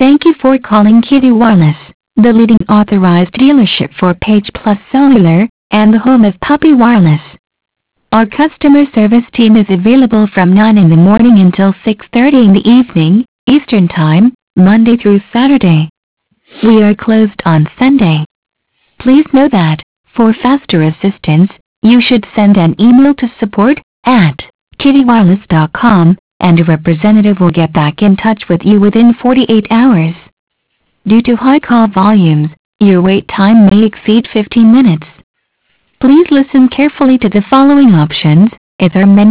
Thank you for calling Kitty Wireless, the leading authorized dealership for Page Plus Cellular, and the home of Puppy Wireless. Our customer service team is available from 9 in the morning until 6:30 in the evening, Eastern Time, Monday through Saturday. We are closed on Sunday. Please know that, for faster assistance, you should send an email to support@kittywireless.com, and a representative will get back in touch with you within 48 hours. Due to high call volumes, your wait time may exceed 15 minutes. Please listen carefully to the following options, as our menu